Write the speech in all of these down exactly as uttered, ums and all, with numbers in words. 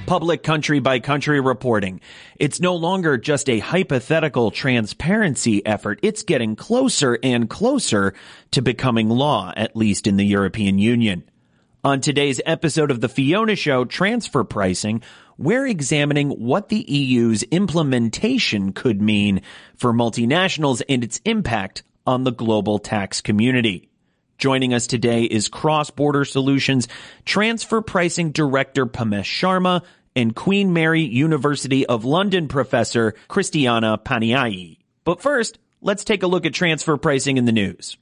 public country-by-country reporting. It's no longer just a hypothetical transparency effort. It's getting closer and closer to becoming law, at least in the European Union. On today's episode of The Fiona Show, Transfer Pricing, we're examining what the E U's implementation could mean for multinationals and its impact on the global tax community. Joining us today is Cross Border Solutions Transfer Pricing Director Pamesh Sharma and Queen Mary University of London professor Christiana Paniai. But first, let's take a look at transfer pricing in the news.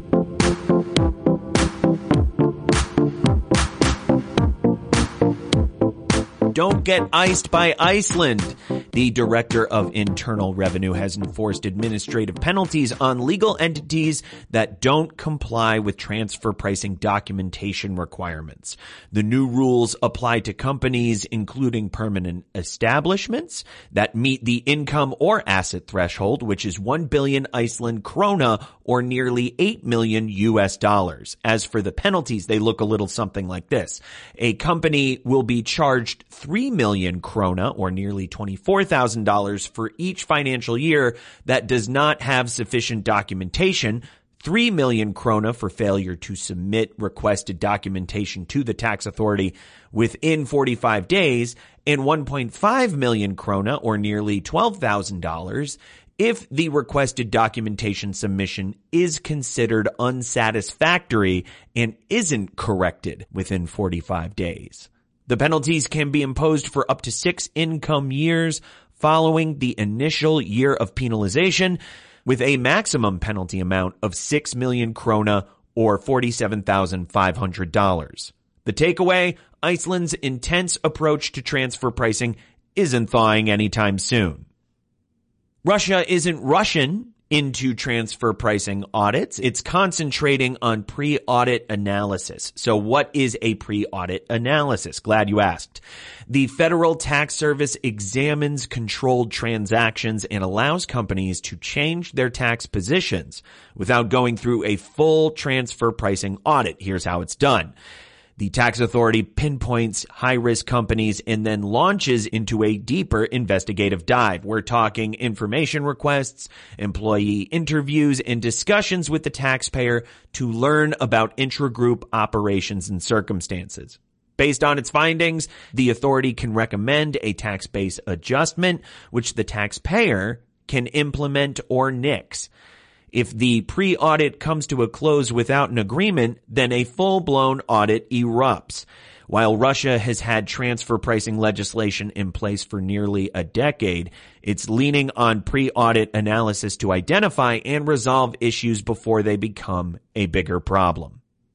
Don't get iced by Iceland. The Director of Internal Revenue has enforced administrative penalties on legal entities that don't comply with transfer pricing documentation requirements. The new rules apply to companies including permanent establishments that meet the income or asset threshold, which is one billion Iceland krona or nearly eight million U S dollars. As for the penalties, they look a little something like this. A company will be charged three million krona or nearly twenty-four thousand dollars for each financial year that does not have sufficient documentation, three million krona for failure to submit requested documentation to the tax authority within forty-five days, and one point five million krona or nearly twelve thousand dollars if the requested documentation submission is considered unsatisfactory and isn't corrected within forty-five days. The penalties can be imposed for up to six income years following the initial year of penalization, with a maximum penalty amount of six million krona or forty-seven thousand five hundred dollars. The takeaway, Iceland's intense approach to transfer pricing isn't thawing anytime soon. Russia isn't rushing into transfer pricing audits. It's concentrating on pre-audit analysis. So what is a pre-audit analysis? Glad you asked. The Federal Tax Service examines controlled transactions and allows companies to change their tax positions without going through a full transfer pricing audit. Here's how it's done. The tax authority pinpoints high-risk companies and then launches into a deeper investigative dive. We're talking information requests, employee interviews, and discussions with the taxpayer to learn about intragroup operations and circumstances. Based on its findings, the authority can recommend a tax base adjustment, which the taxpayer can implement or nix. If the pre-audit comes to a close without an agreement, then a full-blown audit erupts. While Russia has had transfer pricing legislation in place for nearly a decade, it's leaning on pre-audit analysis to identify and resolve issues before they become a bigger problem.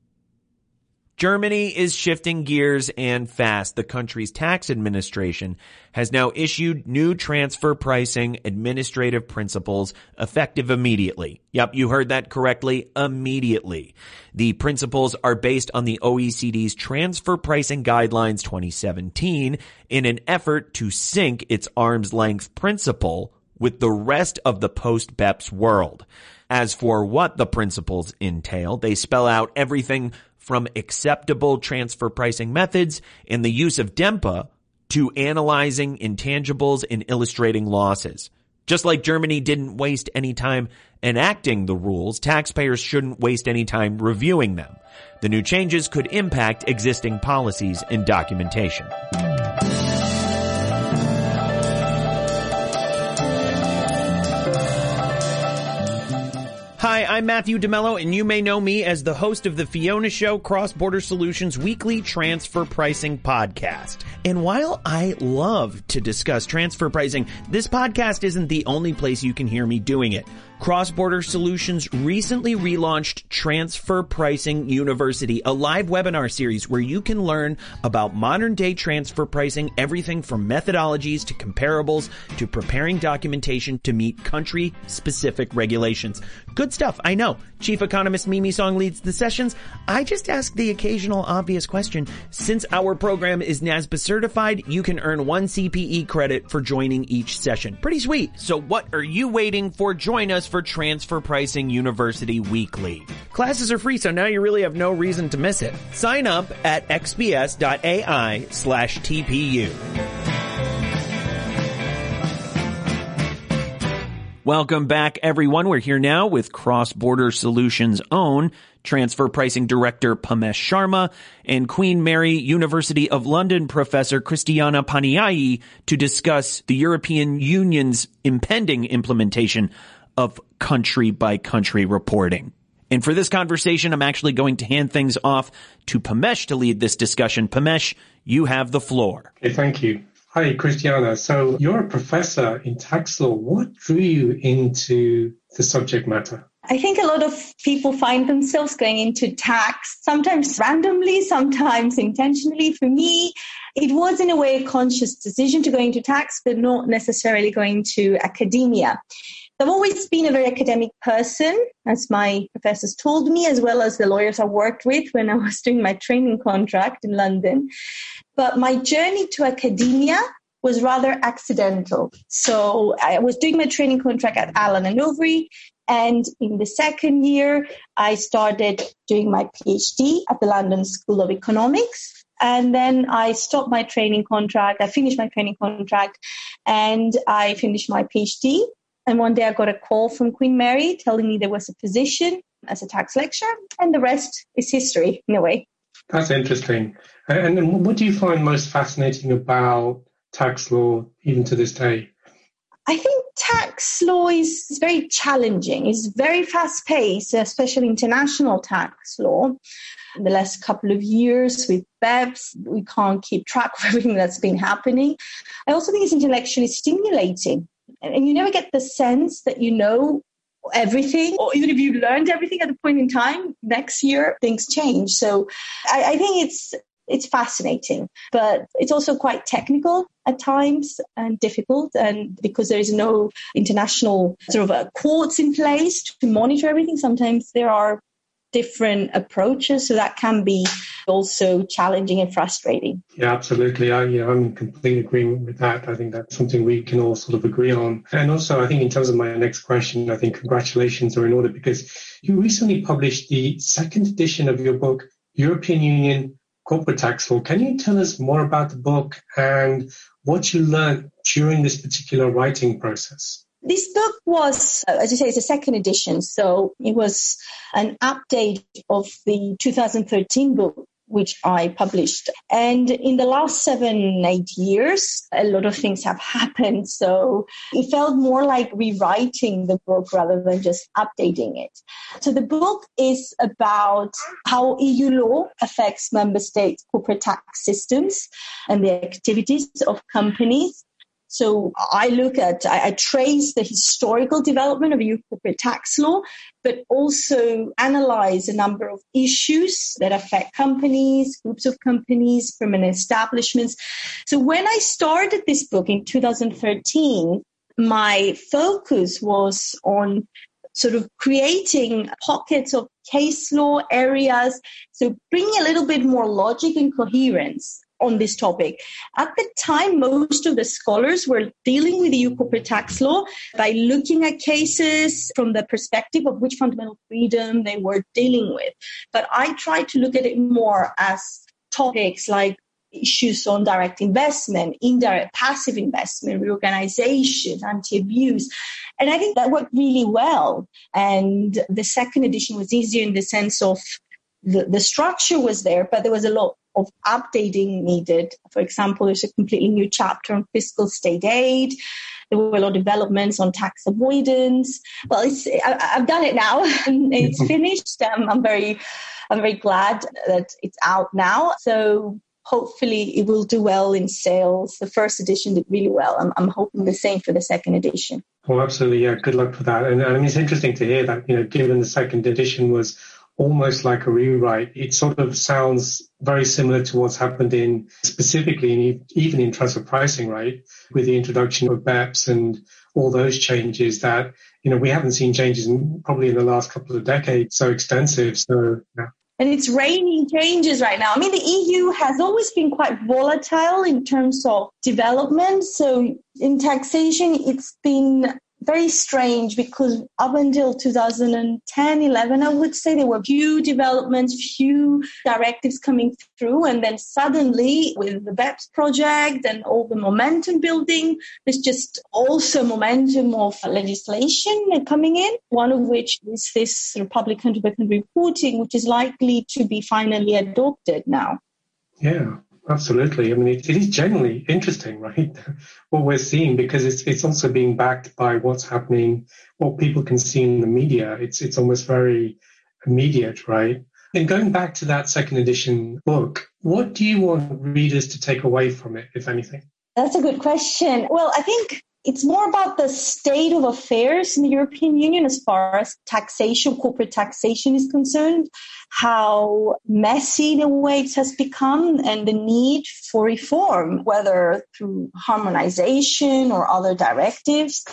Germany is shifting gears and fast. The country's tax administration has now issued new transfer pricing administrative principles effective immediately. Yep, you heard that correctly, immediately. The principles are based on the O E C D's Transfer Pricing Guidelines twenty seventeen in an effort to sync its arm's length principle with the rest of the post-BEPS world. As for what the principles entail, they spell out everything from acceptable transfer pricing methods and the use of DEMPA to analyzing intangibles and illustrating losses. Just like Germany didn't waste any time enacting the rules, taxpayers shouldn't waste any time reviewing them. The new changes could impact existing policies and documentation. Hi, I'm Matthew DeMello, and you may know me as the host of the Fiona Show Cross Border Solutions weekly transfer pricing podcast. And while I love to discuss transfer pricing, this podcast isn't the only place you can hear me doing it. Cross Border Solutions recently relaunched Transfer Pricing University, a live webinar series where you can learn about modern day transfer pricing, everything from methodologies to comparables to preparing documentation to meet country specific regulations. Good stuff, I know. Chief Economist Mimi Song leads the sessions. I just ask the occasional obvious question. Since our program is NASBA certified, you can earn one C P E credit for joining each session. Pretty sweet. So what are you waiting for? Join us for Transfer Pricing University Weekly. Classes are free, so now you really have no reason to miss it. Sign up at xbs.ai slash TPU. Welcome back, everyone. We're here now with Cross Border Solutions' own Transfer Pricing Director Pamesh Sharma and Queen Mary University of London Professor Christiana Paniai to discuss the European Union's impending implementation of country-by-country reporting. And for this conversation, I'm actually going to hand things off to Pamesh to lead this discussion. Pamesh, you have the floor. Okay, thank you. Hi, Christiana. So you're a professor in tax law. What drew you into the subject matter? I think a lot of people find themselves going into tax, sometimes randomly, sometimes intentionally. For me, it was in a way a conscious decision to go into tax, but not necessarily going to academia. I've always been a very academic person, as my professors told me, as well as the lawyers I worked with when I was doing my training contract in London. But my journey to academia was rather accidental. So I was doing my training contract at Allen and Overy, and in the second year, I started doing my PhD at the London School of Economics. And then I stopped my training contract. I finished my training contract, and I finished my PhD. And one day I got a call from Queen Mary telling me there was a position as a tax lecturer, and the rest is history in a way. That's interesting. And, and what do you find most fascinating about tax law even to this day? I think tax law is very challenging. It's very fast-paced, especially international tax law. In the last couple of years with B E P S, we can't keep track of everything that's been happening. I also think it's intellectually stimulating. And you never get the sense that you know everything, or even if you learned everything at a point in time, next year things change. So I, I think it's it's fascinating, but it's also quite technical at times and difficult. And because there is no international sort of uh, courts in place to monitor everything, sometimes there are different approaches. So that can be also challenging and frustrating. Yeah, absolutely. I, you know, I'm in complete agreement with that. I think that's something we can all sort of agree on. And also, I think in terms of my next question, I think congratulations are in order because you recently published the second edition of your book, European Union Corporate Tax Law. Can you tell us more about the book and what you learned during this particular writing process? This book was, as you say, it's a second edition. So it was an update of the two thousand thirteen book, which I published. And in the last seven, eight years, a lot of things have happened. So it felt more like rewriting the book rather than just updating it. So the book is about how E U law affects member states' corporate tax systems and the activities of companies. So I look at, I, I trace the historical development of E U corporate tax law, but also analyze a number of issues that affect companies, groups of companies, permanent establishments. So when I started this book in two thousand thirteen, my focus was on sort of creating pockets of case law areas, so bringing a little bit more logic and coherence on this topic. At the time, most of the scholars were dealing with E U corporate tax law by looking at cases from the perspective of which fundamental freedom they were dealing with. But I tried to look at it more as topics like issues on direct investment, indirect passive investment, reorganization, anti-abuse. And I think that worked really well. And the second edition was easier in the sense of the, the structure was there, but there was a lot of updating needed. For example, there's a completely new chapter on fiscal state aid. There were a lot of developments on tax avoidance. Well, it's, I, I've done it now and it's finished. Um, I'm very, I'm very glad that it's out now. So hopefully it will do well in sales. The first edition did really well. I'm, I'm hoping the same for the second edition. Oh, absolutely. Yeah. Good luck for that. And I mean, it's interesting to hear that, you know, given the second edition was almost like a rewrite, it sort of sounds very similar to what's happened in specifically in, even in transfer pricing, right? With the introduction of B E P S and all those changes, that you know, we haven't seen changes in, probably in the last couple of decades so extensive. So, yeah. And it's raining changes right now. I mean, the E U has always been quite volatile in terms of development. So in taxation, it's been very strange because up until two thousand ten, eleven, I would say there were few developments, few directives coming through. And then suddenly with the BEPS project and all the momentum building, there's just also momentum of legislation coming in, one of which is this sort of public country by country reporting, which is likely to be finally adopted now. Yeah. Absolutely. I mean, it, it is genuinely interesting, right? What we're seeing, because it's it's also being backed by what's happening, what people can see in the media. It's it's almost very immediate, right? And going back to that second edition book, what do you want readers to take away from it, if anything? That's a good question. Well, I think it's more about the state of affairs in the European Union as far as taxation, corporate taxation is concerned, how messy in a way it has become, and the need for reform, whether through harmonization or other directives.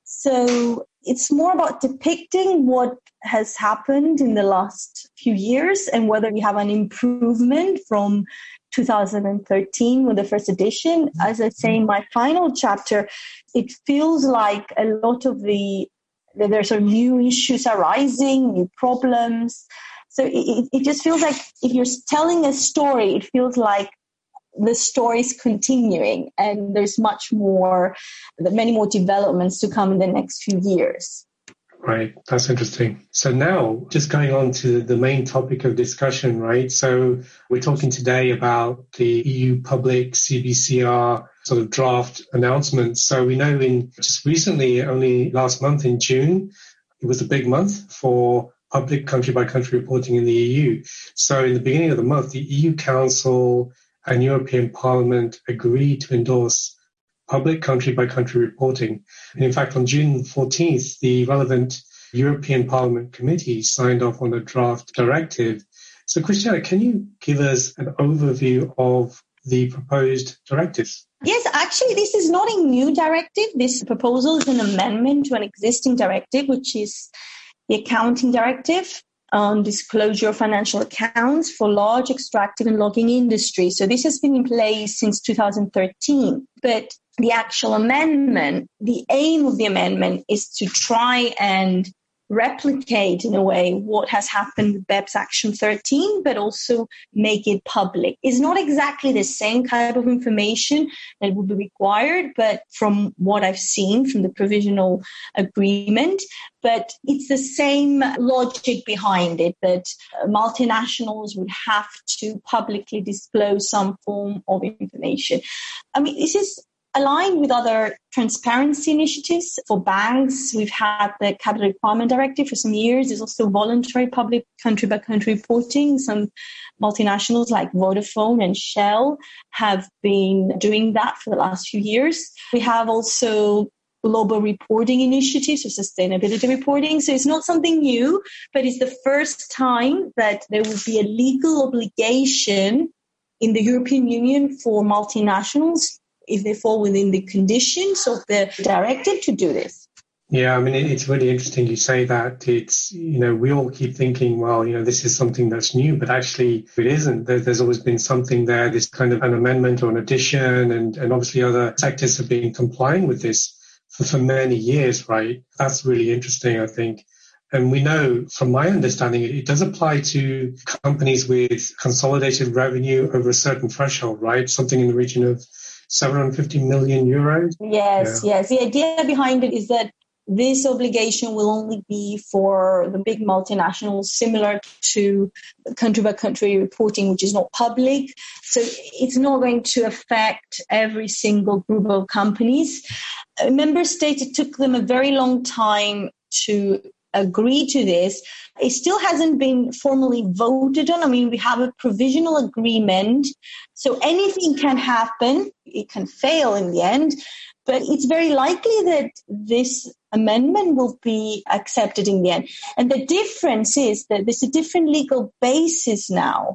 So it's more about depicting what has happened in the last few years and whether we have an improvement from two thousand thirteen with the first edition. As I say in my final chapter, it feels like a lot of the, there's sort of new issues arising, new problems. So it, it just feels like if you're telling a story, it feels like the story is continuing and there's much more, many more developments to come in the next few years. Right. That's interesting. So now just going on to the main topic of discussion, right? So we're talking today about the E U public C B C R sort of draft announcements. So we know in just recently, only last month in June, it was a big month for public country by country reporting in the E U. So in the beginning of the month, the E U Council and European Parliament agreed to endorse public country-by-country reporting. And in fact, on June fourteenth, the relevant European Parliament committee signed off on a draft directive. So, Christiana, can you give us an overview of the proposed directives? Yes, actually, this is not a new directive. This proposal is an amendment to an existing directive, which is the Accounting Directive on disclosure of financial accounts for large extractive and logging industry. So this has been in place since two thousand thirteen. But the actual amendment, the aim of the amendment is to try and replicate in a way what has happened with BEPS Action thirteen, but also make it public. It's not exactly the same kind of information that would be required, but from what I've seen from the provisional agreement, but it's the same logic behind it, that multinationals would have to publicly disclose some form of information. I mean, this is aligned with other transparency initiatives for banks. We've had the Capital Requirement Directive for some years. There's also voluntary public country-by-country reporting. Some multinationals like Vodafone and Shell have been doing that for the last few years. We have also global reporting initiatives or sustainability reporting. So it's not something new, but it's the first time that there will be a legal obligation in the European Union for multinationals, if they fall within the conditions of the directive, to do this. Yeah, I mean, it's really interesting you say that. It's, you know, we all keep thinking, well, you know, this is something that's new, but actually it isn't. There's always been something there, this kind of an amendment or an addition, and, and obviously other sectors have been complying with this for, for many years, right? That's really interesting, I think. And we know, from my understanding, it does apply to companies with consolidated revenue over a certain threshold, right? Something in the region of seven hundred fifty million euros? Yes, yeah. yes. The idea behind it is that this obligation will only be for the big multinationals, similar to country-by-country reporting, which is not public. So it's not going to affect every single group of companies. Member states, it took them a very long time to agree to this. It still hasn't been formally voted on. I mean, we have a provisional agreement, so anything can happen. It can fail in the end, but it's very likely that this amendment will be accepted in the end. And the difference is that there's a different legal basis now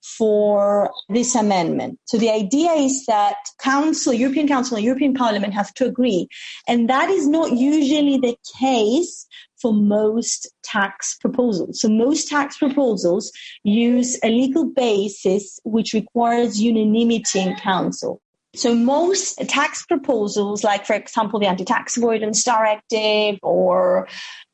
for this amendment. So the idea is that Council, European Council and European Parliament have to agree. And that is not usually the case for most tax proposals. So most tax proposals use a legal basis which requires unanimity in Council. So most tax proposals, like, for example, the Anti-Tax Avoidance Directive or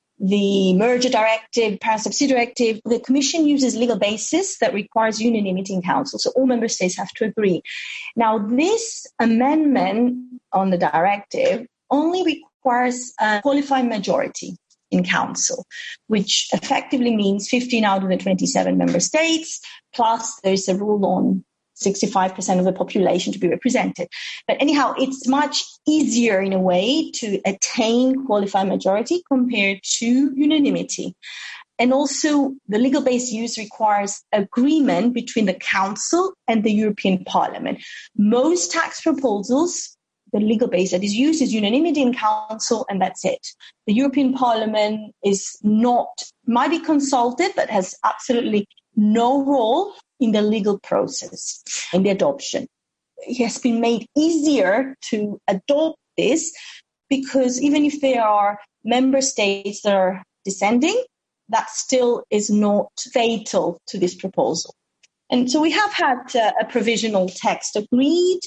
the Merger Directive, Parent Subsidy Directive, the Commission uses legal basis that requires unanimity in Council. So all member states have to agree. Now, this amendment on the directive only requires a qualified majority in Council, which effectively means fifteen out of the twenty-seven member states, plus there's a rule on sixty-five percent of the population to be represented. But anyhow, it's much easier in a way to attain qualified majority compared to unanimity. And also the legal base use requires agreement between the Council and the European Parliament. Most tax proposals, the legal base that is used is unanimity in Council, and that's it. The European Parliament is not, might be consulted, but has absolutely no role in the legal process, in the adoption. It has been made easier to adopt this because even if there are member states that are dissenting, that still is not fatal to this proposal. And so we have had uh, a provisional text agreed,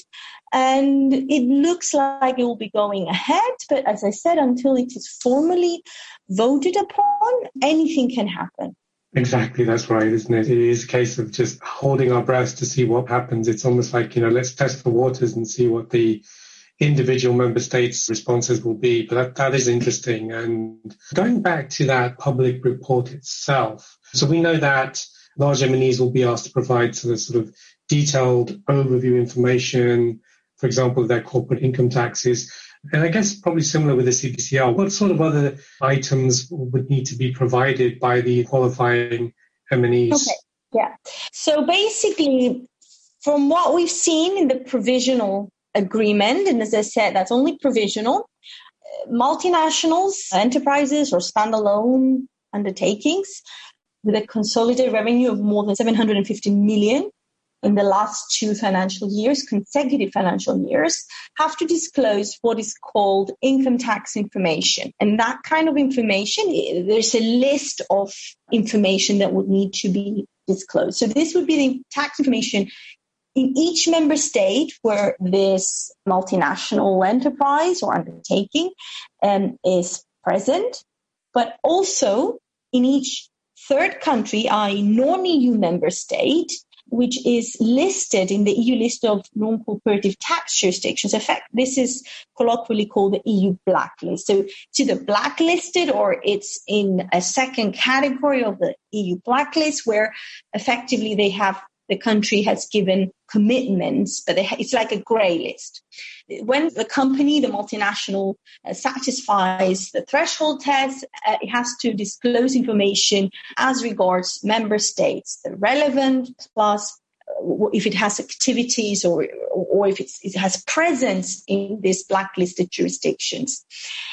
and it looks like it will be going ahead. But as I said, until it is formally voted upon, anything can happen. Exactly, that's right, isn't it? It is a case of just holding our breath to see what happens. It's almost like, you know, let's test the waters and see what the individual member states' responses will be. But that, that is interesting. And going back to that public report itself, so we know that large M and Es will be asked to provide sort of, sort of detailed overview information, for example, their corporate income taxes. And I guess probably similar with the C B C R, what sort of other items would need to be provided by the qualifying M and Es? Okay, yeah. So basically, from what we've seen in the provisional agreement, and as I said, that's only provisional, multinationals, enterprises or standalone undertakings with a consolidated revenue of more than seven hundred fifty million in the last two financial years, consecutive financial years, have to disclose what is called income tax information. And that kind of information, there's a list of information that would need to be disclosed. So this would be the tax information in each member state where this multinational enterprise or undertaking um, is present, but also in each third country, that is non-E U member state, which is listed in the E U list of non-cooperative tax jurisdictions. In fact, this is colloquially called the E U blacklist. So it's either blacklisted or it's in a second category of the E U blacklist where effectively they have, the country has given commitments, but they, it's like a grey list. When the company, the multinational, uh, satisfies the threshold test, uh, it has to disclose information as regards member states, the relevant, plus uh, if it has activities or or if it's, it has presence in these blacklisted jurisdictions.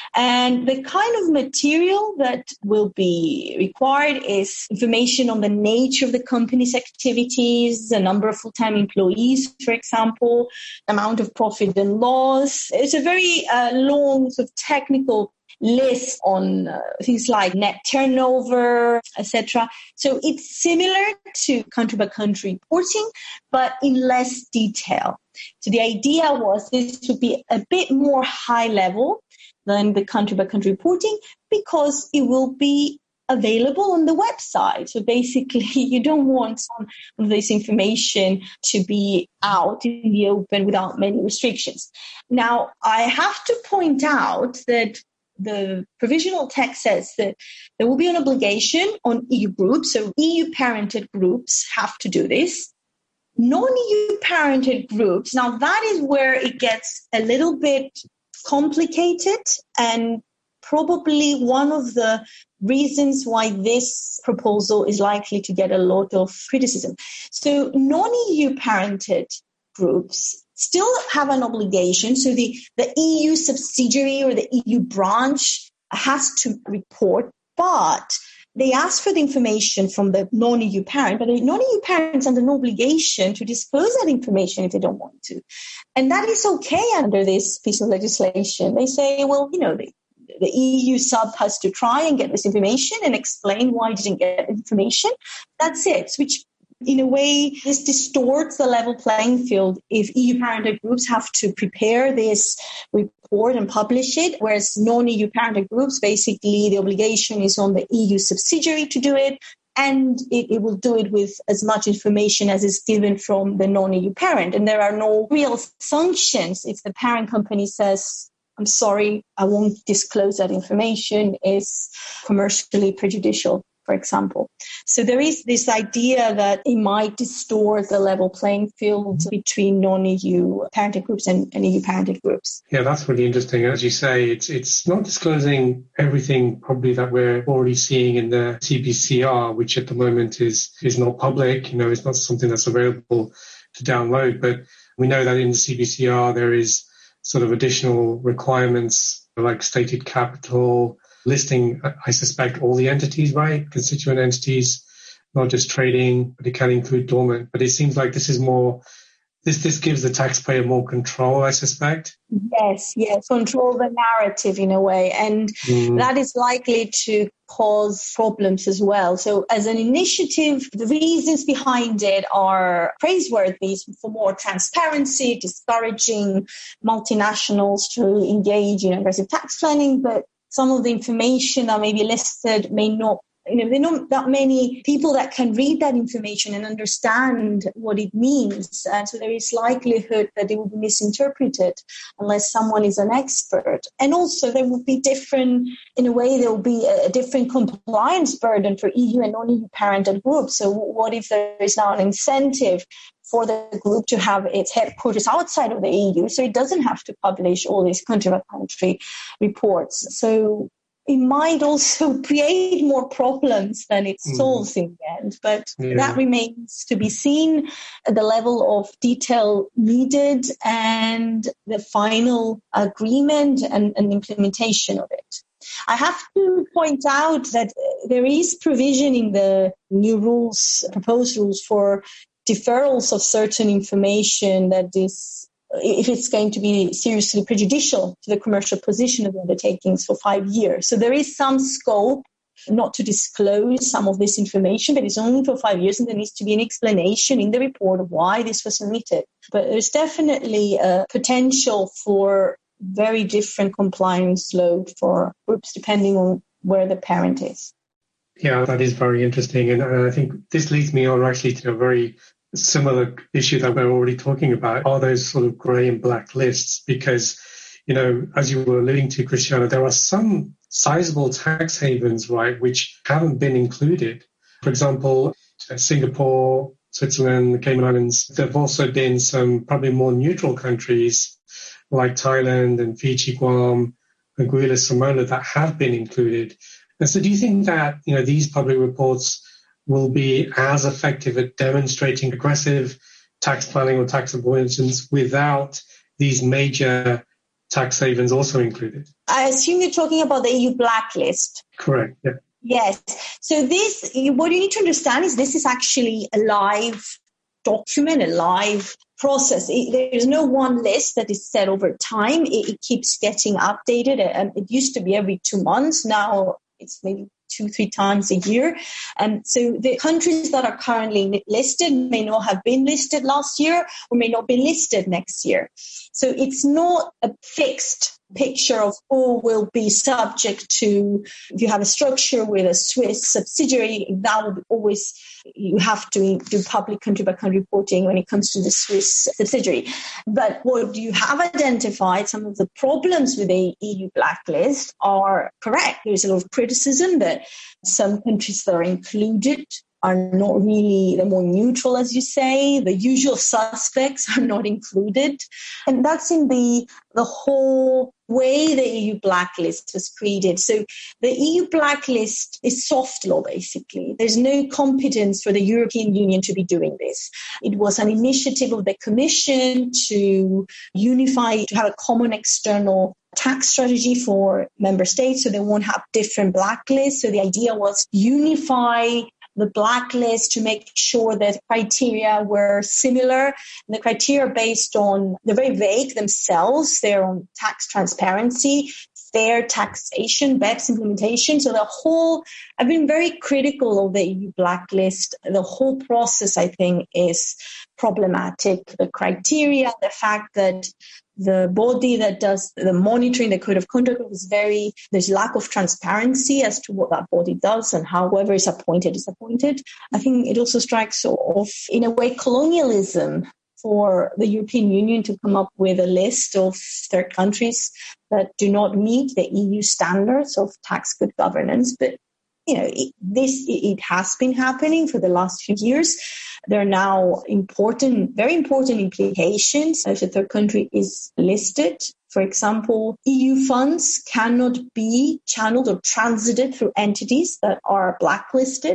And the kind of material that will be required is information on the nature of the company's activities, the number of full-time employees, for example, amount of profit and loss. It's a very uh, long sort of technical list on uh, things like net turnover, et cetera. So it's similar to country-by-country reporting, but in less detail. So the idea was this would be a bit more high level than the country-by-country reporting because it will be available on the website. So basically, you don't want some of this information to be out in the open without many restrictions. Now, I have to point out that the provisional text says that there will be an obligation on E U groups, so E U-parented groups have to do this. Non-E U-parented groups, now that is where it gets a little bit complicated and probably one of the reasons why this proposal is likely to get a lot of criticism. So non-E U-parented groups still have an obligation. So the, the E U subsidiary or the E U branch has to report, but they ask for the information from the non-E U parent, but the non-E U parents under no obligation to disclose that information if they don't want to. And that is okay under this piece of legislation. They say, well, you know, the, the E U sub has to try and get this information and explain why it didn't get information. That's it, which in a way, this distorts the level playing field if E U parented groups have to prepare this report and publish it, whereas non-E U parented groups, basically the obligation is on the E U subsidiary to do it, and it, it will do it with as much information as is given from the non-E U parent. And there are no real sanctions if the parent company says, I'm sorry, I won't disclose that information, is commercially prejudicial, for example. So there is this idea that it might distort the level playing field between non-E U parented groups and, and E U parented groups. Yeah, that's really interesting. As you say, it's it's not disclosing everything probably that we're already seeing in the C P C R, which at the moment is is not public. You know, it's not something that's available to download. But we know that in the C P C R there is sort of additional requirements like stated capital, listing, I suspect, all the entities, right? Constituent entities, not just trading, but it can include dormant. But it seems like this is more, this this gives the taxpayer more control, I suspect. Yes, yes, control the narrative in a way. And mm. that is likely to cause problems as well. So as an initiative, the reasons behind it are praiseworthy for more transparency, discouraging multinationals to engage in aggressive tax planning, but some of the information that may be listed may not, you know, there are not that many people that can read that information and understand what it means. And so there is likelihood that it will be misinterpreted unless someone is an expert. And also there will be different, in a way, there will be a different compliance burden for E U and non-E U parental groups. So what if there is now an incentive for the group to have its headquarters outside of the E U, so it doesn't have to publish all these country-by-country reports. So it might also create more problems than it solves mm. in the end. But yeah. that remains to be seen, the level of detail needed and the final agreement and, and implementation of it. I have to point out that there is provision in the new rules, proposed rules for deferrals of certain information that is, if it's going to be seriously prejudicial to the commercial position of the undertakings for five years. So there is some scope not to disclose some of this information, but it's only for five years and there needs to be an explanation in the report of why this was omitted. But there's definitely a potential for very different compliance load for groups depending on where the parent is. Yeah, that is very interesting. And I think this leads me on actually to a very similar issue that we're already talking about, are those sort of grey and black lists? Because, you know, as you were alluding to, Christiana, there are some sizable tax havens, right, which haven't been included. For example, Singapore, Switzerland, the Cayman Islands. There have also been some probably more neutral countries like Thailand and Fiji, Guam, Anguilla, Samoa that have been included. And so do you think that, you know, these public reports will be as effective at demonstrating aggressive tax planning or tax avoidance without these major tax havens also included? I assume you're talking about the E U blacklist. Correct, yeah. Yes. So this, what you need to understand is this is actually a live document, a live process. It, there's no one list that is set over time. It, it keeps getting updated. Um, it used to be every two months. Now it's maybe two, three times a year. And so the countries that are currently listed may not have been listed last year or may not be listed next year. So it's not a fixed picture of who will be subject to, if you have a structure with a Swiss subsidiary, that will be always, you have to do public country by country reporting when it comes to the Swiss subsidiary. But what you have identified, some of the problems with the E U blacklist are correct. There's a lot of criticism that some countries that are included are not really, they're more neutral, as you say. The usual suspects are not included. And that's in the the whole way the E U blacklist was created. So the E U blacklist is soft law, basically. There's no competence for the European Union to be doing this. It was an initiative of the Commission to unify, to have a common external tax strategy for member states, so they won't have different blacklists. So the idea was unify the blacklist to make sure that criteria were similar. And the criteria are based on, they're very vague themselves. They're on tax transparency, fair taxation, B E P S implementation. So the whole, I've been very critical of the E U blacklist. The whole process, I think, is problematic. The criteria, the fact that the body that does the monitoring, the code of conduct, is very, there's lack of transparency as to what that body does and how whoever is appointed is appointed. I think it also strikes off, in a way, colonialism for the European Union to come up with a list of third countries that do not meet the E U standards of tax good governance. But, you know, it, this, it has been happening for the last few years. There are now important, very important implications if a third country is listed. For example, E U funds cannot be channeled or transited through entities that are blacklisted.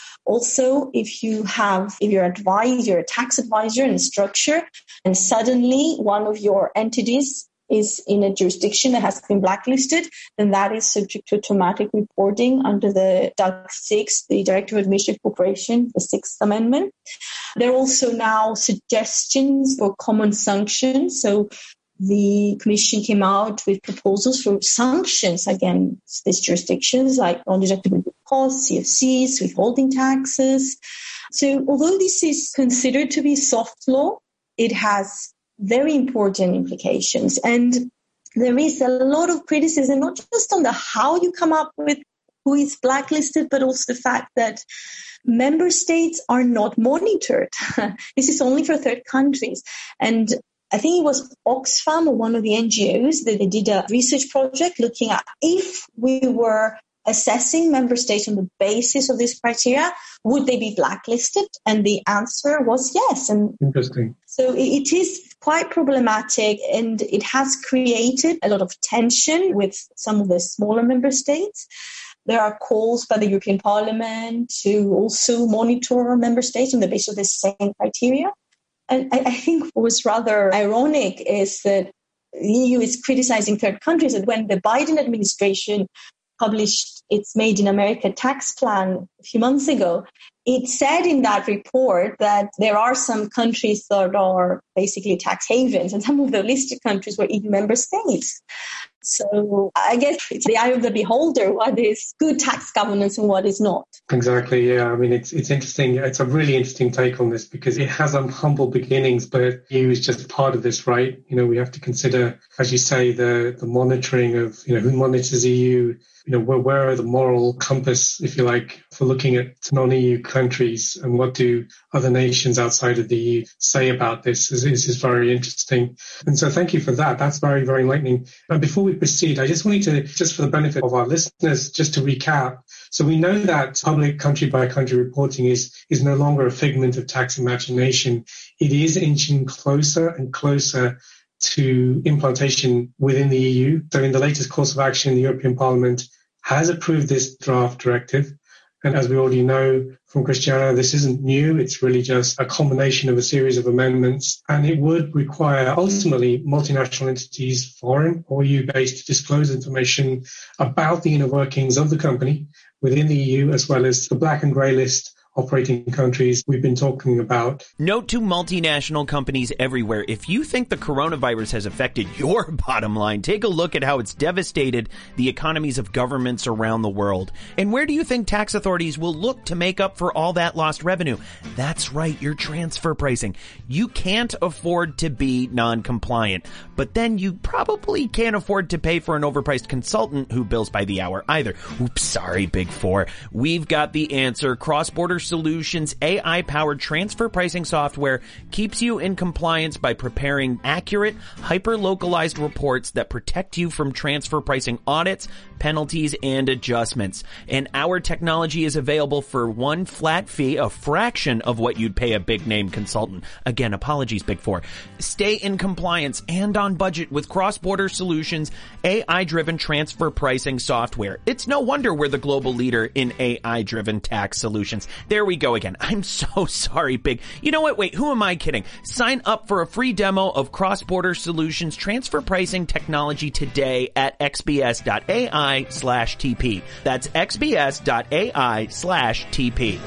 Also, if you have, if you're advisor, you're a tax advisor in a structure, and suddenly one of your entities is in a jurisdiction that has been blacklisted, then that is subject to automatic reporting under the D A C six, the Directive of Administrative Cooperation, the Sixth Amendment. There are also now suggestions for common sanctions. So the Commission came out with proposals for sanctions against these jurisdictions, like non-deductible costs, C F Cs, withholding taxes. So although this is considered to be soft law, it has very important implications. And there is a lot of criticism, not just on the how you come up with who is blacklisted, but also the fact that member states are not monitored. This is only for third countries. And I think it was Oxfam, or one of the N G Os, that they did a research project looking at if we were assessing member states on the basis of this criteria, would they be blacklisted? And the answer was yes. And interesting. So it is quite problematic, and it has created a lot of tension with some of the smaller member states. There are calls by the European Parliament to also monitor member states on the basis of the same criteria. And I, I think what was rather ironic is that the E U is criticizing third countries, and when the Biden administration published its Made in America tax plan a few months ago, it said in that report that there are some countries that are basically tax havens, and some of the listed countries were E U member states. So I guess it's the eye of the beholder, what is good tax governance and what is not. Exactly, yeah. I mean, it's it's interesting. It's a really interesting take on this, because it has um, humble beginnings, but E U is just part of this, right? You know, we have to consider, as you say, the, the monitoring of, you know, who monitors E U, you know, where, where are the moral compass, if you like, for looking at non-E U countries, and what do other nations outside of the E U say about this? This is very interesting. And so thank you for that. That's very, very enlightening. And before we proceed, I just wanted to, just for the benefit of our listeners, just to recap. So we know that public country by country reporting is, is no longer a figment of tax imagination. It is inching closer and closer to implantation within the E U. So in the latest course of action, the European Parliament has approved this draft directive. And as we already know from Christiana, this isn't new. It's really just a combination of a series of amendments. And it would require ultimately multinational entities, foreign or E U-based, to disclose information about the inner workings of the company within the E U, as well as the black and grey list operating countries we've been talking about. Note to multinational companies everywhere, if you think the coronavirus has affected your bottom line, take a look at how it's devastated the economies of governments around the world. And where do you think tax authorities will look to make up for all that lost revenue? That's right, your transfer pricing. You can't afford to be non-compliant, but then you probably can't afford to pay for an overpriced consultant who bills by the hour either. Oops, sorry, Big Four. We've got the answer. Cross-border Solutions A I-powered transfer pricing software keeps you in compliance by preparing accurate, hyper-localized reports that protect you from transfer pricing audits, penalties, and adjustments. And our technology is available for one flat fee, a fraction of what you'd pay a big-name consultant. Again, apologies, Big Four. Stay in compliance and on budget with Cross-Border Solutions A I-driven transfer pricing software. It's no wonder we're the global leader in A I-driven tax solutions. There there we go again. I'm so sorry, Big. You know what? Wait, who am I kidding? Sign up for a free demo of Cross-Border Solutions transfer pricing technology today at xbs.ai slash TP. That's xbs.ai slash TP.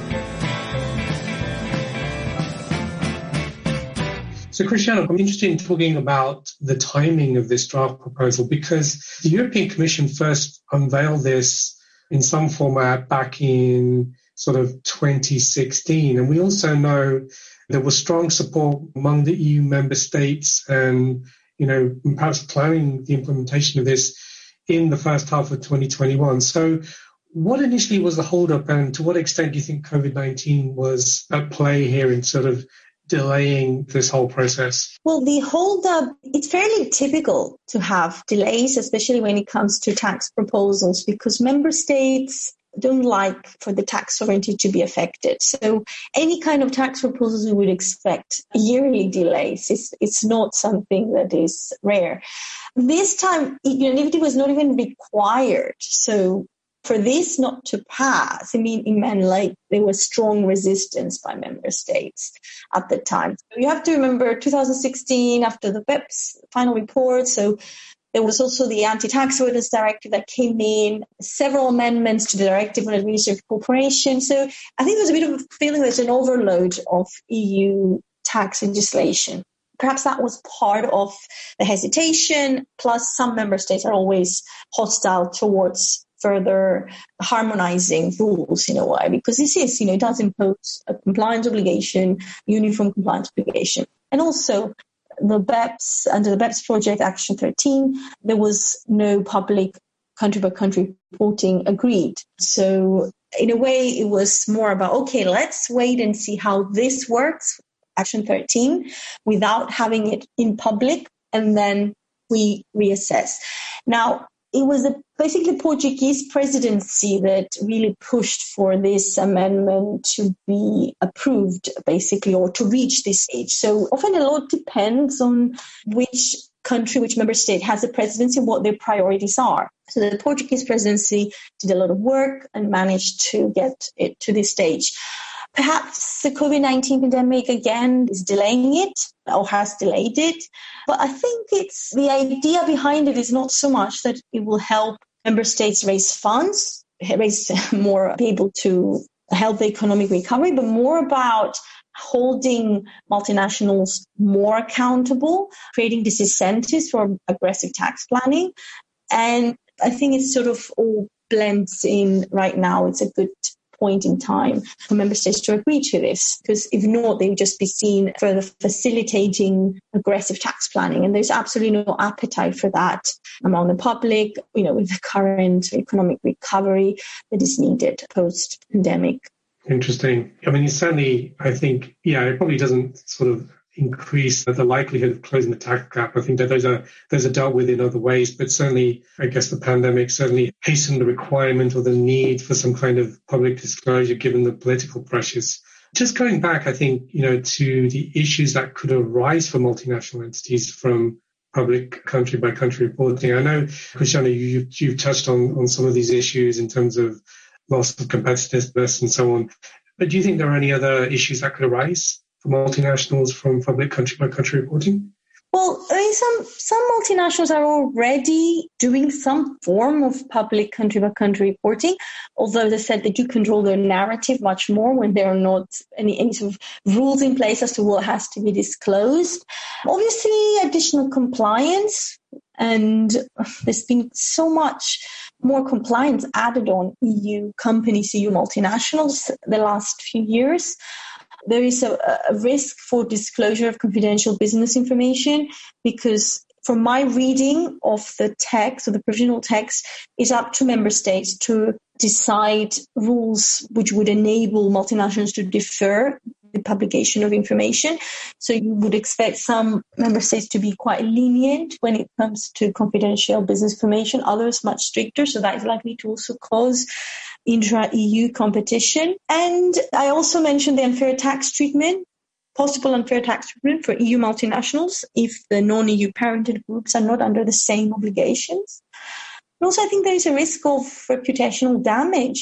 So, Cristiano, I'm interested in talking about the timing of this draft proposal because the European Commission first unveiled this in some format back in sort of twenty sixteen. And we also know there was strong support among the E U member states and, you know, perhaps planning the implementation of this in the first half of twenty twenty-one. So what initially was the holdup, and to what extent do you think COVID nineteen was at play here in sort of delaying this whole process? Well, the holdup, it's fairly typical to have delays, especially when it comes to tax proposals, because member states don't like for the tax sovereignty to be affected. So any kind of tax proposals we would expect yearly delays. It's, it's not something that is rare. This time, unanimity was not even required. So for this not to pass, I mean, it meant like there was strong resistance by member states at the time. So you have to remember two thousand sixteen, after the BEPS final report, so there was also the Anti-Tax Avoidance Directive that came in, several amendments to the Directive on Administrative Cooperation. So I think there's a bit of a feeling there's an overload of E U tax legislation. Perhaps that was part of the hesitation, plus some member states are always hostile towards further harmonizing rules in a way, because this is, you know, it does impose a compliance obligation, uniform compliance obligation. And also the BEPS, under the BEPS project, Action thirteen, there was no public country-by-country reporting agreed. So in a way, it was more about, okay, let's wait and see how this works, Action thirteen, without having it in public, and then we reassess. Now, it was a, basically the Portuguese presidency that really pushed for this amendment to be approved, basically, or to reach this stage. So often a lot depends on which country, which member state has the presidency, and what their priorities are. So the Portuguese presidency did a lot of work and managed to get it to this stage. Perhaps the COVID nineteen pandemic, again, is delaying it or has delayed it. But I think it's the idea behind it is not so much that it will help member states raise funds, raise more, be able to help the economic recovery, but more about holding multinationals more accountable, creating disincentives for aggressive tax planning. And I think it's sort of all blends in right now. It's a good point in time for member states to agree to this, because if not, they would just be seen further facilitating aggressive tax planning. And there's absolutely no appetite for that among the public, you know, with the current economic recovery that is needed post-pandemic. Interesting. I mean, certainly, I think, yeah, it probably doesn't sort of increase the likelihood of closing the tax gap. I think that those are those are dealt with in other ways, but certainly, I guess the pandemic certainly hastened the requirement or the need for some kind of public disclosure given the political pressures. Just going back, I think, you know, to the issues that could arise for multinational entities from public country by country reporting. I know, Cristiano, you, you've touched on, on some of these issues in terms of loss of competitiveness and so on. But do you think there are any other issues that could arise for multinationals from public country-by-country reporting? Well, I mean, some some multinationals are already doing some form of public country-by-country reporting, although they said they do control their narrative much more when there are not any, any sort of rules in place as to what has to be disclosed. Obviously, additional compliance, and there's been so much more compliance added on E U companies, E U multinationals the last few years. There is a, a risk for disclosure of confidential business information because from my reading of the text, or the provisional text, it's up to member states to decide rules which would enable multinationals to defer the publication of information. So you would expect some member states to be quite lenient when it comes to confidential business information, others much stricter. So that is likely to also cause intra-E U competition. And I also mentioned the unfair tax treatment, possible unfair tax treatment for E U multinationals if the non-E U parented groups are not under the same obligations. And also, I think there is a risk of reputational damage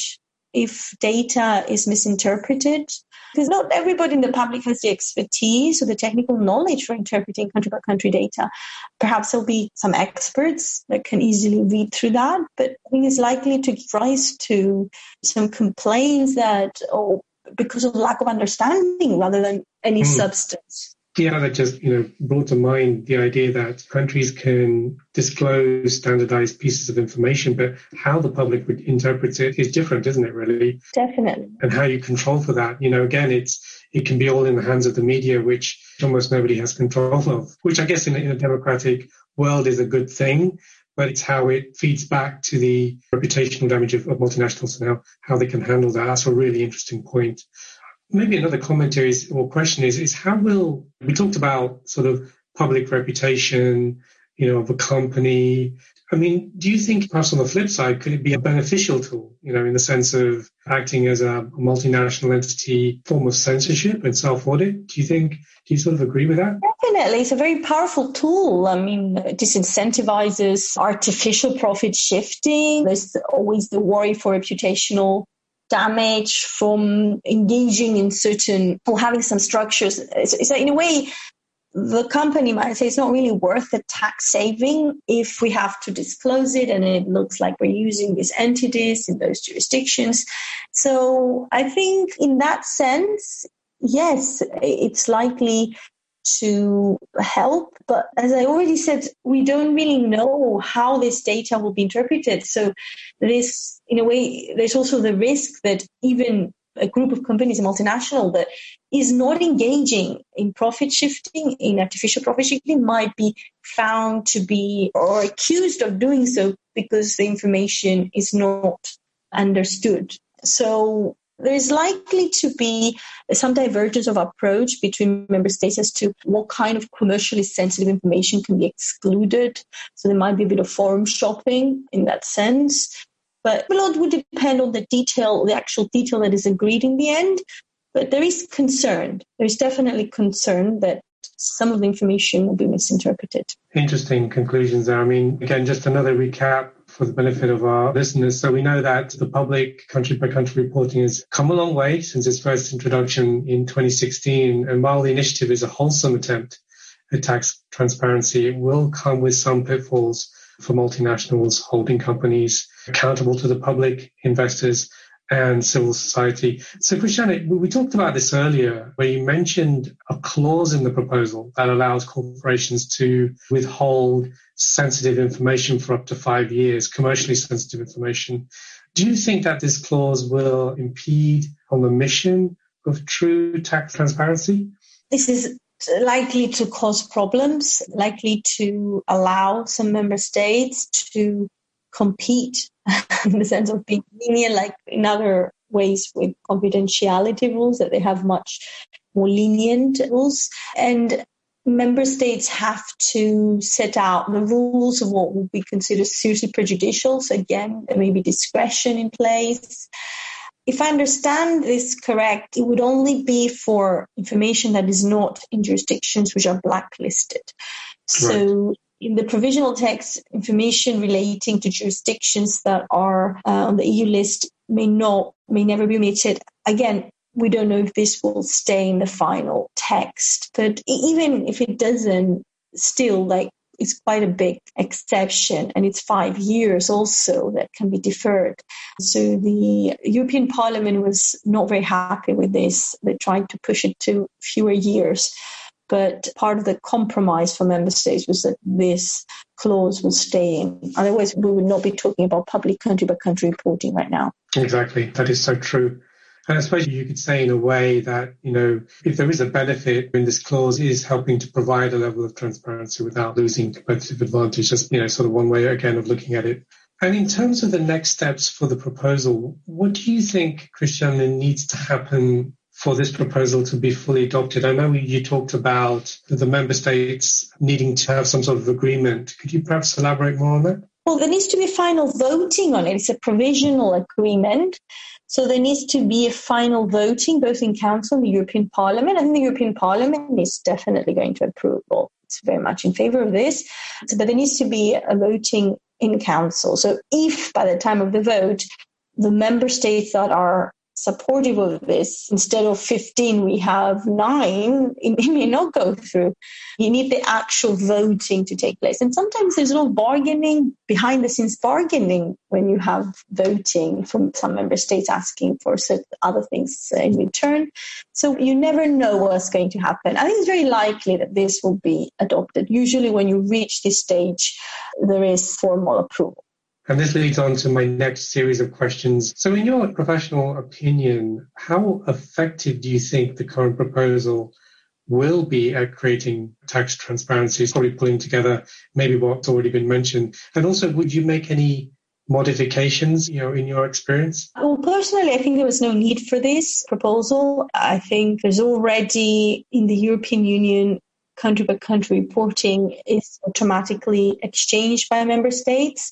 if data is misinterpreted, because not everybody in the public has the expertise or the technical knowledge for interpreting country-by-country data. Perhaps there'll be some experts that can easily read through that, but I think it's likely to give rise to some complaints that, oh, because of lack of understanding rather than any mm. substance. Yeah, that just, you know, brought to mind the idea that countries can disclose standardized pieces of information, but how the public would interpret it is different, isn't it, really? Definitely. And how you control for that. You know, again, it's it can be all in the hands of the media, which almost nobody has control of, which I guess in, in a democratic world is a good thing, but it's how it feeds back to the reputational damage of, of multinationals and how, how they can handle that. That's a really interesting point. Maybe another comment here is, or question is, is how will, we talked about sort of public reputation, you know, of a company. I mean, do you think perhaps on the flip side, could it be a beneficial tool, you know, in the sense of acting as a multinational entity form of censorship and self-audit? Do you think, do you sort of agree with that? Definitely. It's a very powerful tool. I mean, it disincentivizes artificial profit shifting. There's always the worry for reputational damage from engaging in certain or having some structures. It's, it's in a way, the company might say it's not really worth the tax saving if we have to disclose it and it looks like we're using these entities in those jurisdictions. So I think in that sense, yes, it's likely to help. But as I already said, we don't really know how this data will be interpreted. So this, in a way, there's also the risk that even a group of companies, a multinational that is not engaging in profit shifting, in artificial profit shifting, might be found to be or accused of doing so because the information is not understood. So there's likely to be some divergence of approach between member states as to what kind of commercially sensitive information can be excluded. So there might be a bit of forum shopping in that sense. But a lot would depend on the detail, the actual detail that is agreed in the end. But there is concern. There is definitely concern that some of the information will be misinterpreted. Interesting conclusions there. I mean, again, just another recap for the benefit of our listeners. So we know that the public country-by-country reporting has come a long way since its first introduction in twenty sixteen. And while the initiative is a wholesome attempt at tax transparency, it will come with some pitfalls for multinationals, holding companies accountable to the public, investors, and civil society. So, Christiane, we talked about this earlier, where you mentioned a clause in the proposal that allows corporations to withhold sensitive information for up to five years, commercially sensitive information. Do you think that this clause will impede on the mission of true tax transparency? This is likely to cause problems, likely to allow some member states to compete in the sense of being lenient, like in other ways with confidentiality rules, that they have much more lenient rules. And member states have to set out the rules of what would be considered seriously prejudicial. So again, there may be discretion in place. If I understand this correct, it would only be for information that is not in jurisdictions which are blacklisted. So right. In the provisional text, information relating to jurisdictions that are uh, on the E U list may not, may never be omitted. Again, we don't know if this will stay in the final text, but even if it doesn't, still, like, it's quite a big exception, and it's five years also that can be deferred. So the European Parliament was not very happy with this. They tried to push it to fewer years. But part of the compromise for member states was that this clause will stay in. Otherwise, we would not be talking about public country-by-country reporting right now. Exactly. That is so true. And I suppose you could say in a way that, you know, if there is a benefit in this clause, it is helping to provide a level of transparency without losing competitive advantage. Just, you know, sort of one way, again, of looking at it. And in terms of the next steps for the proposal, what do you think, Christiane, needs to happen for this proposal to be fully adopted? I know you talked about the member states needing to have some sort of agreement. Could you perhaps elaborate more on that? Well, there needs to be final voting on it. It's a provisional agreement. So there needs to be a final voting, both in Council and the European Parliament. I think the European Parliament is definitely going to approve. Well, it's very much in favor of this. So, but there needs to be a voting in Council. So if by the time of the vote, the member states that are supportive of this, instead of fifteen, we have nine, it may not go through. You need the actual voting to take place. And sometimes there's a little bargaining, behind the scenes bargaining, when you have voting from some member states asking for certain other things in return. So you never know what's going to happen. I think it's very likely that this will be adopted. Usually when you reach this stage, there is formal approval. And this leads on to my next series of questions. So in your professional opinion, how effective do you think the current proposal will be at creating tax transparency? It's probably pulling together maybe what's already been mentioned. And also, would you make any modifications, you know, in your experience? Well, personally, I think there was no need for this proposal. I think there's already in the European Union country by country reporting is automatically exchanged by member states.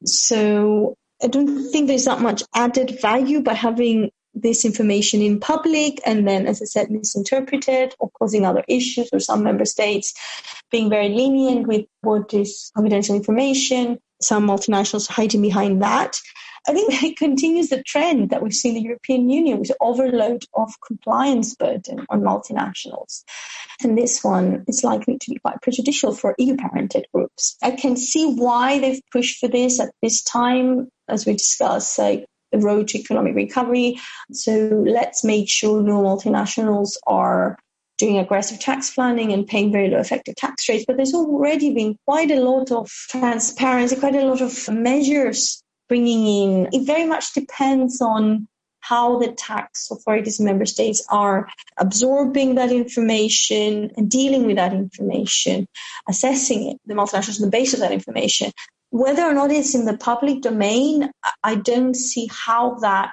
So I don't think there's that much added value by having this information in public and then, as I said, misinterpreted or causing other issues, or some member states being very lenient with what is confidential information, some multinationals hiding behind that. I think it continues the trend that we've seen in the European Union with overload of compliance burden on multinationals. And this one is likely to be quite prejudicial for E U-parented groups. I can see why they've pushed for this at this time, as we discussed, like the road to economic recovery. So let's make sure no multinationals are doing aggressive tax planning and paying very low effective tax rates. But there's already been quite a lot of transparency, quite a lot of measures bringing in. It very much depends on how the tax authorities in member states are absorbing that information and dealing with that information, assessing it, the multinationals on the basis of that information. Whether or not it's in the public domain, I don't see how that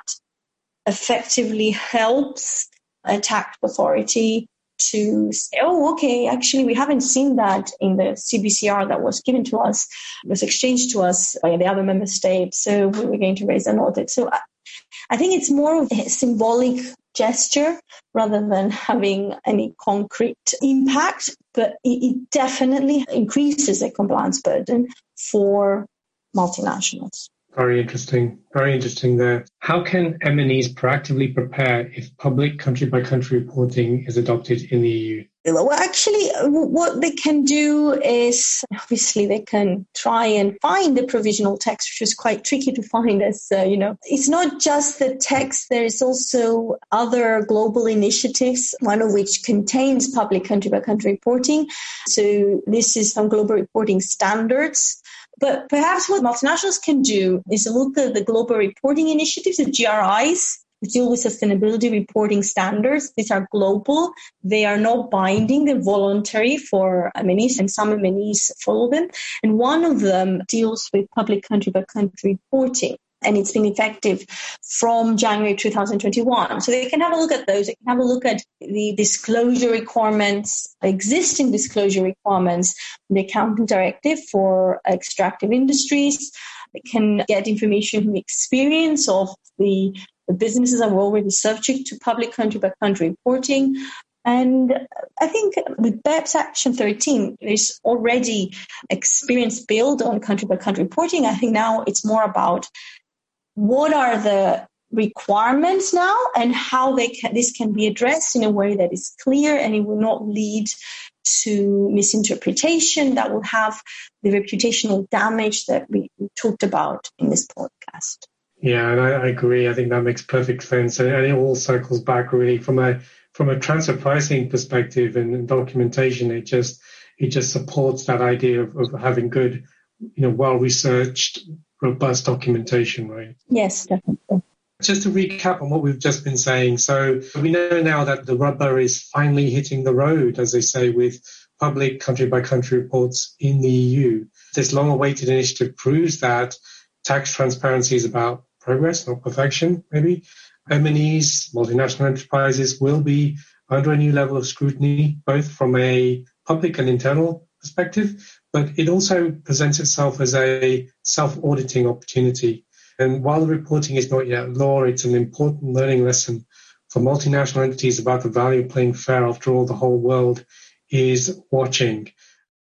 effectively helps a tax authority to say, oh, okay, actually, we haven't seen that in the C B C R that was given to us, was exchanged to us by the other member states, so we were going to raise an audit. So I, I think it's more of a symbolic gesture rather than having any concrete impact, but it, it definitely increases the compliance burden for multinationals. Very interesting. Very interesting there. How can M and Es proactively prepare if public country-by-country reporting is adopted in the E U? Well, actually, what they can do is, obviously, they can try and find the provisional text, which is quite tricky to find, as uh, you know. It's not just the text. There is also other global initiatives, one of which contains public country-by-country reporting. So this is some global reporting standards. But perhaps what multinationals can do is look at the global reporting initiatives, the G R Is, which deal with sustainability reporting standards. These are global. They are not binding. They're voluntary for M and Es, and some M and Es follow them. And one of them deals with public country-by-country reporting. And it's been effective from January two thousand twenty-one. So they can have a look at those. They can have a look at the disclosure requirements, existing disclosure requirements, the accounting directive for extractive industries. They can get information from the experience of the, the businesses that were already subject to public country-by-country reporting. And I think with BEPS Action thirteen, there's already experience built on country-by-country reporting. I think now it's more about what are the requirements now and how they can, this can be addressed in a way that is clear and it will not lead to misinterpretation that will have the reputational damage that we talked about in this podcast. Yeah, and I, I agree. I think that makes perfect sense. And it all circles back really from a from a transfer pricing perspective and documentation. It just it just supports that idea of, of having good, you know, well-researched, robust documentation, right? Yes, definitely. Just to recap on what we've just been saying. So we know now that the rubber is finally hitting the road, as they say, with public country-by-country reports in the E U. This long-awaited initiative proves that tax transparency is about progress, not perfection, maybe. M and Es, multinational enterprises, will be under a new level of scrutiny, both from a public and internal perspective, but it also presents itself as a self-auditing opportunity. And while the reporting is not yet law, it's an important learning lesson for multinational entities about the value of playing fair. After all, the whole world is watching.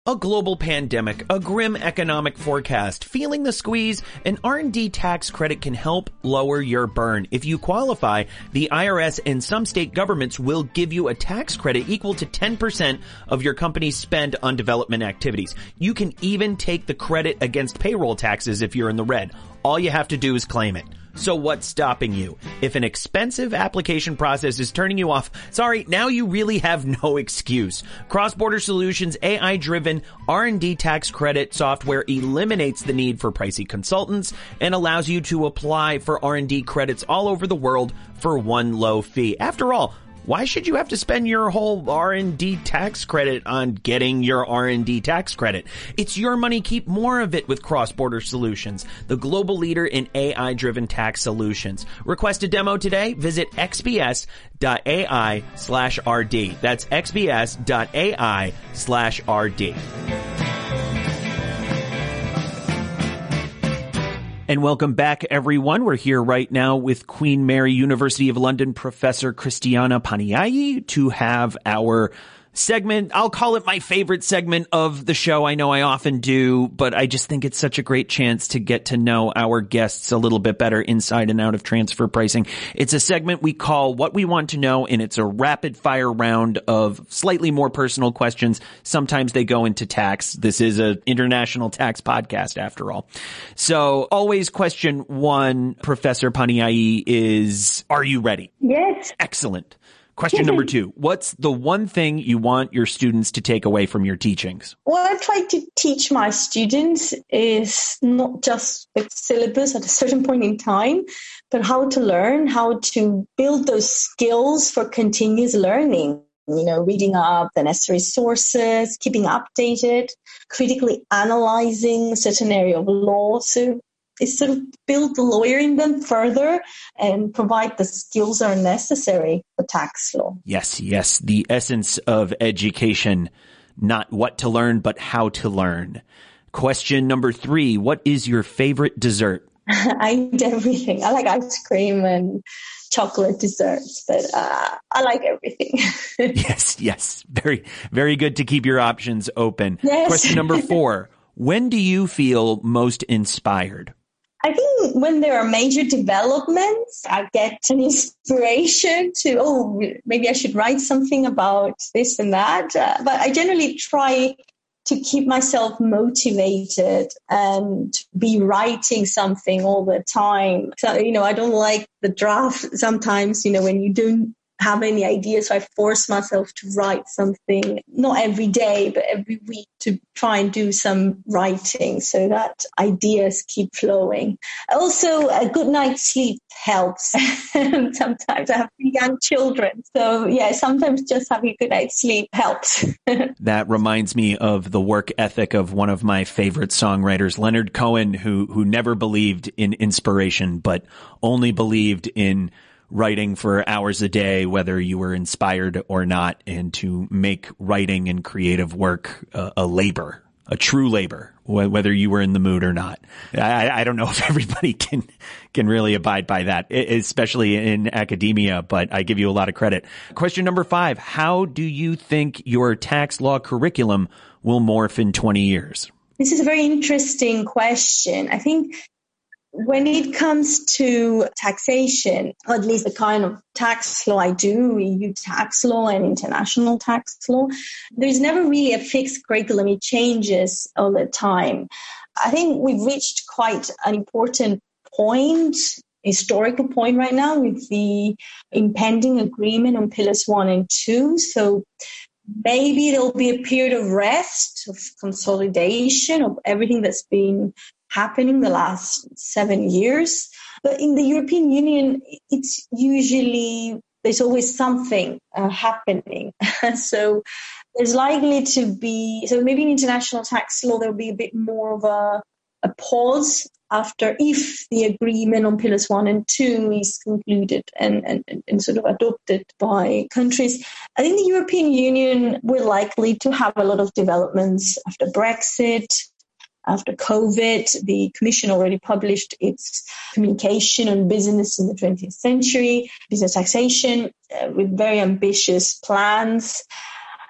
A global pandemic, a grim economic forecast, feeling the squeeze, an R and D tax credit can help lower your burn. If you qualify, the I R S and some state governments will give you a tax credit equal to ten percent of your company's spend on development activities. You can even take the credit against payroll taxes if you're in the red. All you have to do is claim it. So what's stopping you? If an expensive application process is turning you off, sorry, now you really have no excuse. Cross-Border Solutions' A I-driven R and D tax credit software eliminates the need for pricey consultants and allows you to apply for R and D credits all over the world for one low fee. After all, why should you have to spend your whole R and D tax credit on getting your R and D tax credit? It's your money. Keep more of it with Cross-Border Solutions, the global leader in A I-driven tax solutions. Request a demo today. Visit xbs.ai slash RD. That's xbs.ai slash RD. And welcome back, everyone. We're here right now with Queen Mary University of London Professor Christiana Paniaghi to have our segment. I'll call it my favorite segment of the show. I know I often do, but I just think it's such a great chance to get to know our guests a little bit better inside and out of transfer pricing. It's a segment we call What We Want to Know, and it's a rapid fire round of slightly more personal questions. Sometimes they go into tax. This is an international tax podcast after all. So always question one, Professor Paniaghi, is, are you ready? Yes. Excellent. Question number two, what's the one thing you want your students to take away from your teachings? What I try to teach my students is not just the syllabus at a certain point in time, but how to learn, how to build those skills for continuous learning. You know, reading up the necessary sources, keeping updated, critically analyzing a certain area of law. So is sort of build the lawyer in them further and provide the skills that are necessary for tax law. Yes, yes. The essence of education, not what to learn, but how to learn. Question number three, what is your favorite dessert? I eat everything. I like ice cream and chocolate desserts, but uh, I like everything. Yes, yes. Very, very good to keep your options open. Yes. Question number four, when do you feel most inspired? I think when there are major developments, I get an inspiration to, oh, maybe I should write something about this and that. Uh, but I generally try to keep myself motivated and be writing something all the time. So, you know, I don't like the draft sometimes, you know, when you don't have any ideas. So I force myself to write something, not every day, but every week to try and do some writing so that ideas keep flowing. Also, a good night's sleep helps. Sometimes I have young children. So yeah, sometimes just having a good night's sleep helps. That reminds me of the work ethic of one of my favorite songwriters, Leonard Cohen, who, who never believed in inspiration, but only believed in writing for hours a day, whether you were inspired or not, and to make writing and creative work a, a labor, a true labor, wh- whether you were in the mood or not. I, I don't know if everybody can, can really abide by that, especially in academia, but I give you a lot of credit. Question number five, how do you think your tax law curriculum will morph in twenty years? This is a very interesting question. I think when it comes to taxation, or at least the kind of tax law I do, E U tax law and international tax law, there's never really a fixed curriculum. It changes all the time. I think we've reached quite an important point, historical point right now with the impending agreement on pillars one and two. So maybe there'll be a period of rest, of consolidation of everything that's been happening the last seven years. But in the European Union, it's usually, there's always something uh, happening. So there's likely to be, so maybe in international tax law, there'll be a bit more of a, a pause after, if the agreement on pillars one and two is concluded and, and, and sort of adopted by countries. I think the European Union, we're likely to have a lot of developments after Brexit. After COVID, the Commission already published its communication on business in the twentieth century, business taxation, uh, with very ambitious plans.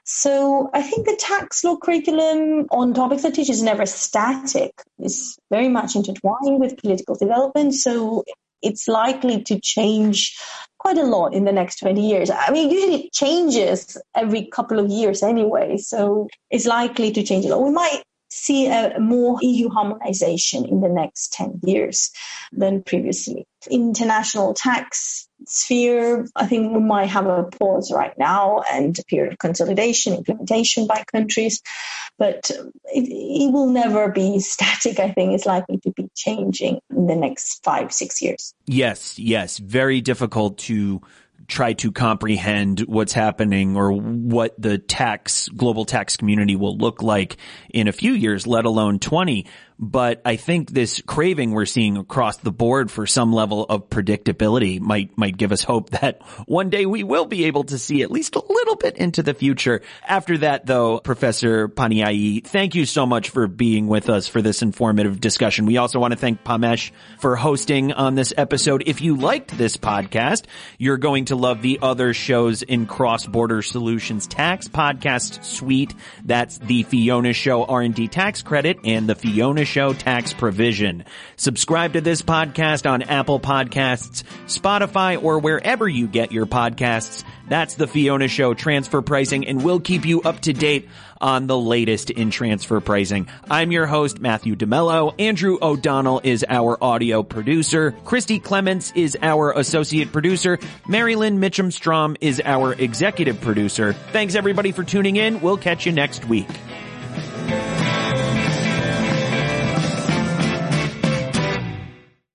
So I think the tax law curriculum on topics I teach is never static. It's very much intertwined with political development. So it's likely to change quite a lot in the next twenty years. I mean, usually it changes every couple of years anyway. So it's likely to change a lot. We might see a more E U harmonization in the next ten years than previously. International tax sphere, I think we might have a pause right now and a period of consolidation, implementation by countries, but it, it will never be static. I think it's likely to be changing in the next five, six years. Yes, yes. Very difficult to try to comprehend what's happening or what the tax, global tax community will look like in a few years, let alone twenty. But I think this craving we're seeing across the board for some level of predictability might, might give us hope that one day we will be able to see at least a little bit into the future. After that, though, Professor Paniai, thank you so much for being with us for this informative discussion. We also want to thank Pamesh for hosting on this episode. If you liked this podcast, you're going to love the other shows in Cross-Border Solutions Tax Podcast Suite. That's the Fiona Show R and D Tax Credit and the Fiona Show Tax Provision. Subscribe to this podcast on Apple Podcasts, Spotify, or wherever you get your podcasts. That's the Fiona Show Transfer Pricing, and we'll keep you up to date on the latest in transfer pricing. I'm your host, Matthew DeMello. Andrew O'Donnell is our audio producer. Christy Clements is our associate producer. Marilyn Mitchum-Strom is our executive producer. Thanks everybody for tuning in. We'll catch you next week.